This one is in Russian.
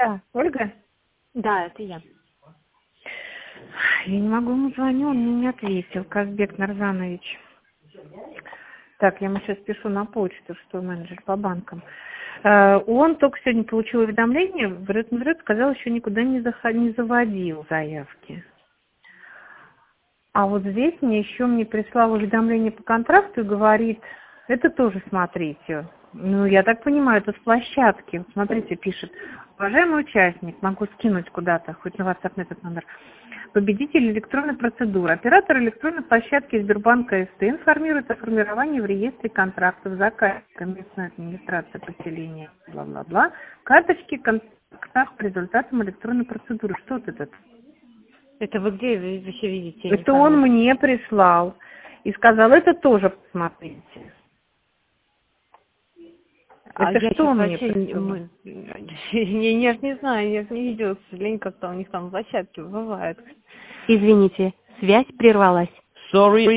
Да, Ольга? да, это я. Я не могу, ему звоню, он мне не ответил. Казбек Нарзанович. Так, я ему сейчас пишу на почту, что менеджер по банкам. Он только сегодня получил уведомление, врет, сказал, еще никуда не заводил заявки. А вот здесь мне прислал уведомление по контракту и говорит, это тоже смотрите. Ну, я так понимаю, это с площадки. Вот смотрите, пишет, уважаемый участник, могу скинуть куда-то, хоть на WhatsApp на этот номер. Победитель электронной процедуры. Оператор электронной площадки Сбербанка СТ информирует о формировании в реестре контрактов заказчика местной администрации поселения, бла-бла-бла. Карточки контактов по результатам электронной процедуры. Что вот это? Это вы где вообще видите Это он информацию? мне прислал и сказал, это тоже посмотрите. А Это я что сейчас он мне вообще прислал? я ж не знаю, я ж не видела, к сожалению, как-то у них там площадки бывают. Извините, связь прервалась. Sorry.